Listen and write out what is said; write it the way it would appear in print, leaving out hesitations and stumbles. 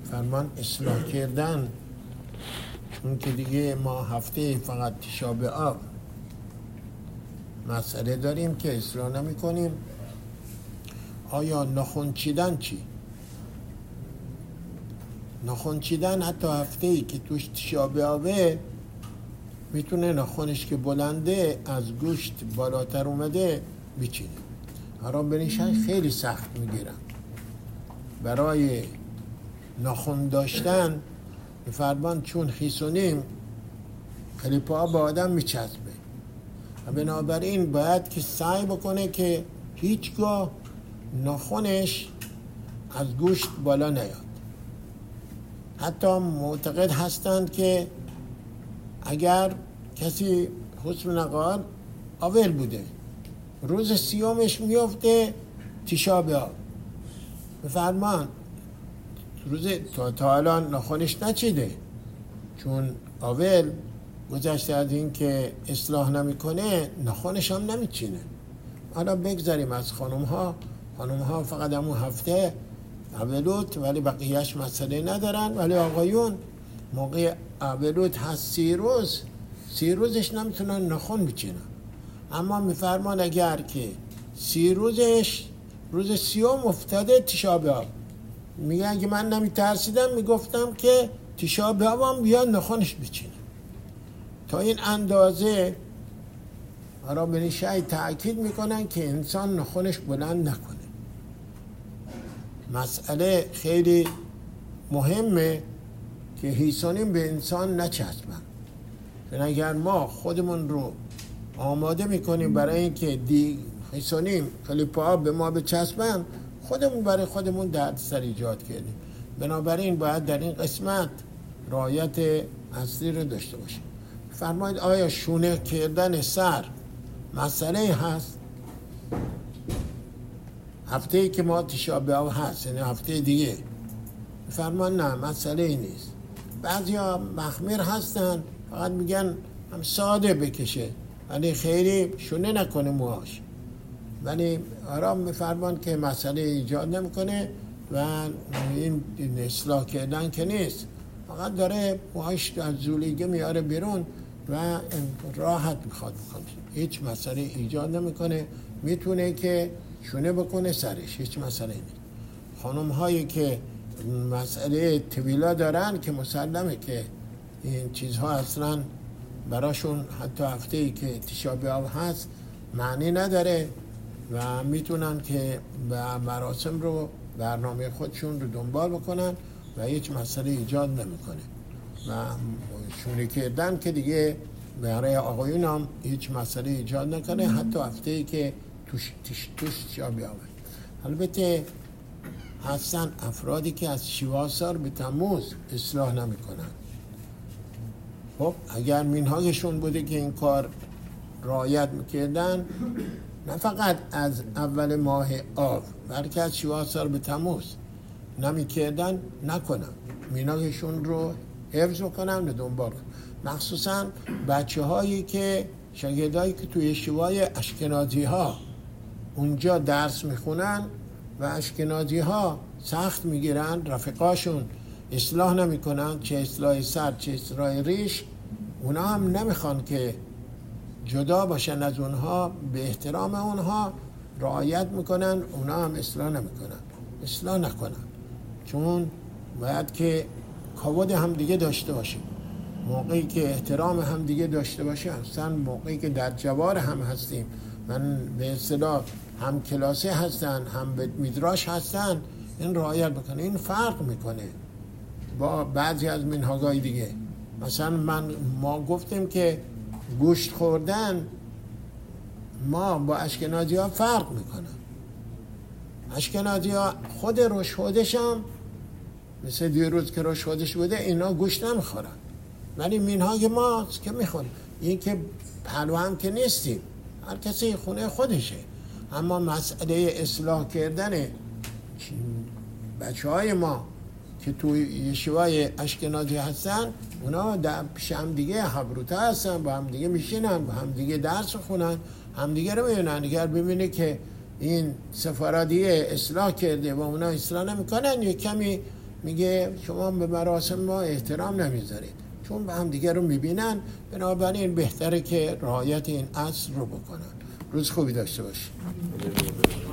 فرمان اصلاح کردن، چون که دیگه ما هفته فقط تشابه آب مسئله داریم که اصلاح نمی کنیم. آیا ناخن چیدن چی؟ ناخن چیدن حتی هفته‌ای که توش تشابه آبه میتونه ناخنش که بلنده از گوشت بالاتر اومده بچینه. آرام بنیشن خیلی سخت میگیرن. برای ناخن داشتن فرمان چون خیسونیم کلیپ ها با آدم میچسبه و بنابراین باید که سعی بکنه که هیچگاه ناخنش از گوشت بالا نیاد. حتی معتقد هستند که اگر کسی حسن نقال آول بوده روز سیومش میفته تشابه آب، بفرمان روز تا الان ناخنش نچیده، چون آول گذشته از این که اصلاح نمیکنه ناخنش هم نمیچینه. حالا بگذاریم از خانم ها فقط همون هفته اولوت ولی بقیهش مسئله ندارن، ولی آقایون موقع اولوت هست 30 روزش نمیتونن ناخن بچینن. اما میفرمان اگر که 30 روزش روز سیوم افتاده تشابه آب، میگه اگه من نمیترسیدم میگفتم که تشابه آبم بیاد ناخنش بچینه. تا این اندازه آرام بنیشای تأکید میکنن که انسان ناخنش بلند نکنه. مسئله خیلی مهمه که هیسانیم به انسان نچسبن. چون اگر ما خودمون رو آماده میکنیم برای اینکه هیسانیم کلیپا به ما بچسبن، خودمون برای خودمون دردسر ایجاد کردیم. بنابراین باید در این قسمت رعایت اصلی رو داشته باشیم. فرمایید آیا شونه کردن سر مسئله هست؟ هفته ای که ما تشابه آب هست، یعنی هفته دیگه، فرمان نه مسئله ای نیست. بعضی ها مخمیر هستن فقط میگن هم ساده بکشه ولی خیلی شونه نکنه موهاش، ولی آرام میفرمان که مسئله ایجاد نمیکنه و این اصلاح کردن که نیست، فقط داره موهاش از زولیگه میاره بیرون و راحت میخواد بکنه، هیچ مسئله ایجاد نمیکنه. میتونه که شونه بکنه سرش، هیچ مسئله نیست. خانم هایی که مسئله طویلا دارن که مسلمه که این چیزها اصلا براشون حتی هفته ای که تشابه آب هست معنی نداره و میتونن که به مراسم رو برنامه خودشون رو دنبال بکنن و هیچ مسئله ایجاد نمیکنه. و شونه کردن که دیگه برای آقایون هم هیچ مسئله ایجاد نکنه، حتی هفته ای که توش تشابه آب. البته هستن افرادی که از شیواسار به تموز اصلاح نمی کنن. خب اگر منهاجشون بوده که این کار رعایت میکردن، نه فقط از اول ماه آب بلکه از شیواسار به تموز نمیکردن، نکنن، منهاجشون رو حفظ کنن و دنبال کنن. مخصوصا بچه هایی که شاگردایی که توی شیوای اشکنازی ها اونجا درس میخونن و اشکنازی ها سخت میگیرن، رفقاشون اصلاح نمیکنن، چه اصلاح سر چه اصلاح ریش، اونا هم نمیخوان که جدا باشن از اونها، به احترام اونها رعایت میکنن، اونا هم اصلاح نمیکنن. اصلاح نکنن، چون باید که کاود هم دیگه داشته باشیم. موقعی که احترام هم دیگه داشته باشیم، اصلا موقعی که در جوار هم هستیم، من به اصطلاح هم کلاسه هستن هم به میدراش هستن، این رعایت بکنه. این فرق میکنه با بعضی از منهاج‌های دیگه. مثلا ما گفتیم که گوشت خوردن ما با اشکنازی ها فرق میکنه. اشکنازی ها خود روشهودش هم مثل دیروز که روشهودش بوده اینا گوشت نمیخورن، ولی منهاج ما که میخوریم. این که پهلو هم که نیستیم، هر کسی خونه خودشه. اما مسئله اصلاح کردن بچه های ما که توی یشوای اشکنازی هستن، اونا پیش هم دیگه حبروته هستن، با هم دیگه میشینن، با هم دیگه درس خونن، هم دیگه رو میبینن. اگر ببینه که این سفارادی اصلاح کرده و اونا اصلاح نمیکنن، یک کمی میگه شما به مراسم ما احترام نمیذارید، چون به هم دیگر رو میبینن، بنابراین بهتره که رعایت این اصل رو بکنن. روز خوبی داشته باشید.